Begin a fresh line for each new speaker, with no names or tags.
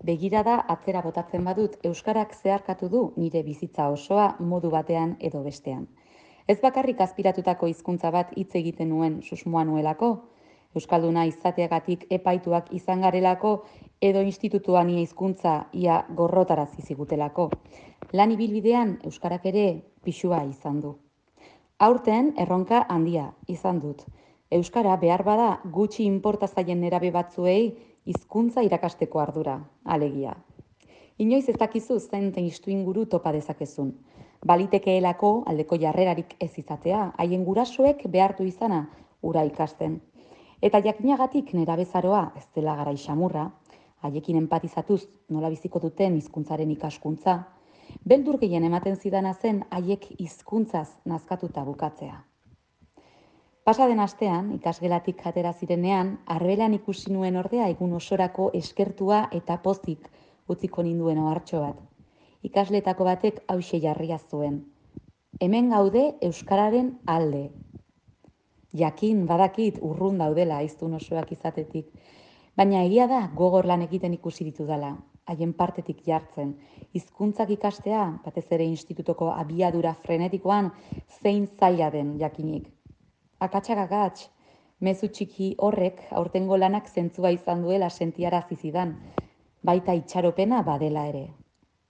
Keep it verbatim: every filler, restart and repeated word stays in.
begirada atzera botatzen badut, euskarak zeharkatu du nire bizitza osoa modu batean edo bestean. Ez bakarrik azpiratutako hizkuntza bat hitz egiten nuen susmoa nuelako, euskalduna izateagatik epaituak izan garelako edo institutuan ia hizkuntza ia gorrotarazi zigutelako. Lan ibilbidean euskarak ere pisua izan du. Aurten erronka handia izan dut. Euskara behar bada gutxi inporta zaien nerabe batzuei hizkuntza irakasteko ardura, alegia. Inoiz ez dakizu zein testuinguru topa dezakezun. Balitekeelako aldeko jarrerarik ez izatea, haien gurasoek behartu izana ura ikasten. Eta jakinagatik nerabezaroa ez dela garai xamurra, haiekin empatizatuz nola biziko duten hizkuntzaren ikaskuntza, beldur gehien ematen zidana zen haiek hizkuntzaz nazkatuta bukatzea. Pasa den astean, ikasgelatik atera zirenean, arbelan ikusi nuen ordea egun osorako eskertua eta pozik utziko ninduen ohartxo bat. Ikasletako batek hauxe jarria zuen. Hemen gaude euskararen alde. Jakin badakit urrun daudela hiztun osoak izatetik, baina egia da gogor lan egiten ikusi ditudala, haien partetik jartzen, hizkuntzak ikastea, batez ere institutoko abiadura frenetikoan, zein zaila den jakinik. Akatsak akats, mezu txiki horrek aurtengo lanak zentzua izan duela sentiarazi zidan, baita itxaropena badela ere.